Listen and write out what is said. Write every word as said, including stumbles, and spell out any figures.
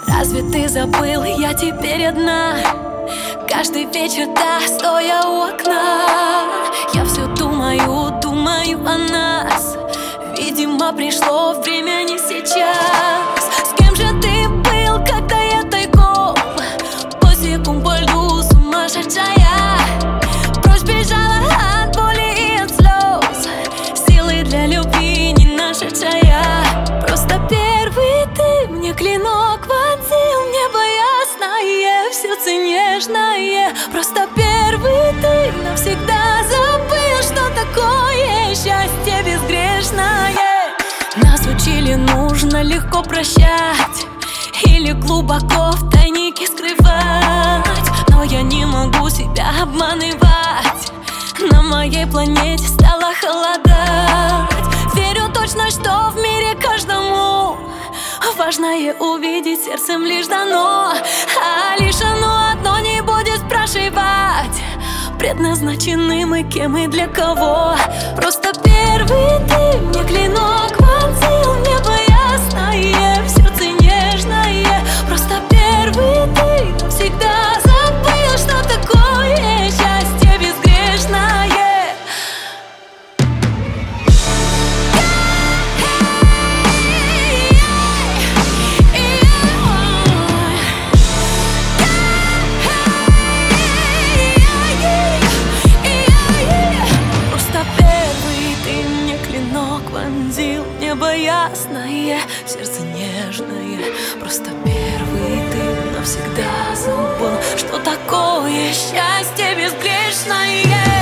Разве ты забыл, я теперь одна? Каждый вечер, да, стоя у окна, я все думаю, думаю о нас. Видимо, пришло время не сейчас. С кем же ты был, когда я тайком босиком по льду сумасшедшая? Прочь бежала от боли и от слез, силы для любви не нашедшая. Просто первый ты мне клинок вонзил, небо ясное, в сердце нежное. Просто первый ты навсегда забыл, что такое счастье безгрешное. Нас учили, нужно легко прощать или глубоко в тайнике скрывать. Но я не могу себя обманывать, на моей планете стало холодать. Верю точно, что в мире каждому важное увидеть сердцем лишь дано, а лишь оно одно не будет спрашивать, предназначены мы кем и для кого. Просто первый ты мне клинок вонзил, небо ясное, в сердце нежное. Просто первый ты навсегда забыл, что такое счастье безгрешное. Вонзил, небо ясное, сердце нежное. Просто первый ты навсегда забыл, что такое счастье безгрешное.